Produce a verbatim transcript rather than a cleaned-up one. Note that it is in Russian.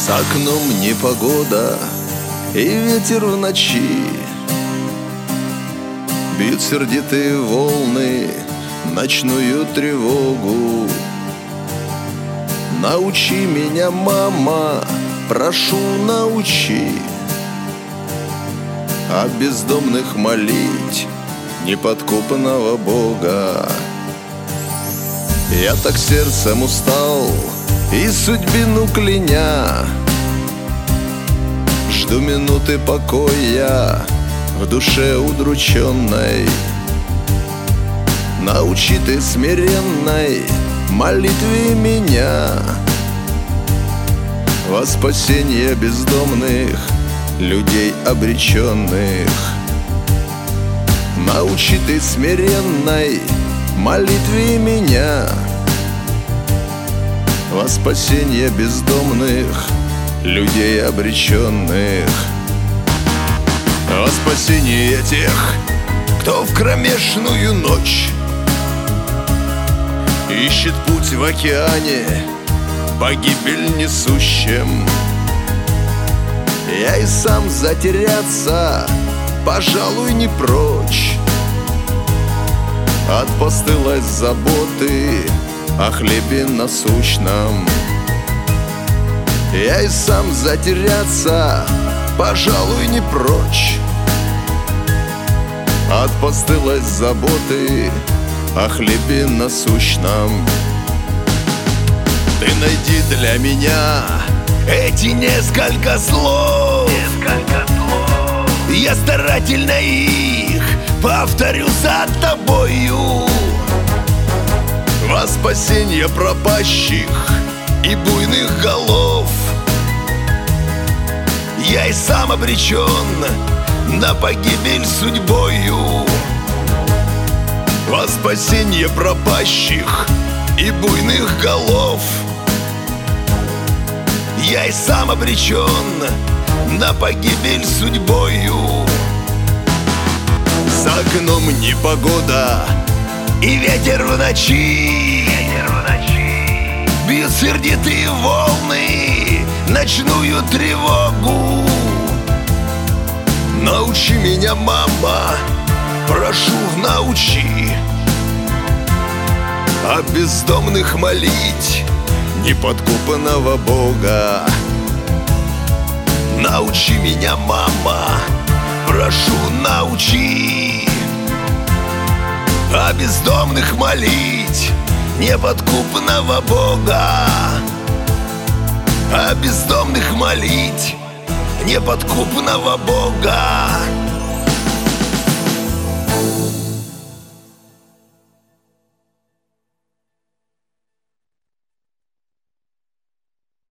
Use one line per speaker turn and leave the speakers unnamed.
За окном непогода и ветер в ночи, бьют сердитые волны ночную тревогу. Научи меня, мама, прошу, научи, о бездомных молить неподкупного Бога. Я так сердцем устал и судьбину кляня, жду минуты покоя в душе удрученной. Научи ты смиренной молитве меня во спасение бездомных людей обреченных. Научи ты смиренной молитве меня во спасение бездомных людей обреченных. Во спасение тех, кто в кромешную ночь ищет путь в океане, погибель несущим. Я и сам затеряться, пожалуй, не прочь от постылой заботы о хлебе насущном. Я и сам затеряться, пожалуй, не прочь от постылой заботы о хлебе насущном. Ты найди для меня эти несколько слов, несколько слов. Я старательно их повторю за тобою во спасение пропащих и буйных голов. Я и сам обречен на погибель судьбою во спасение пропащих и буйных голов. Я и сам обречен на погибель судьбою. За окном непогода и ветер в ночи, ветер в ночи. Бьют сердитые волны ночную тревогу. Научи меня, мама, прошу, научи, о бездомных молить неподкупного Бога. Научи меня, мама, прошу, научи, о бездомных молить неподкупного Бога. О бездомных молить неподкупного Бога.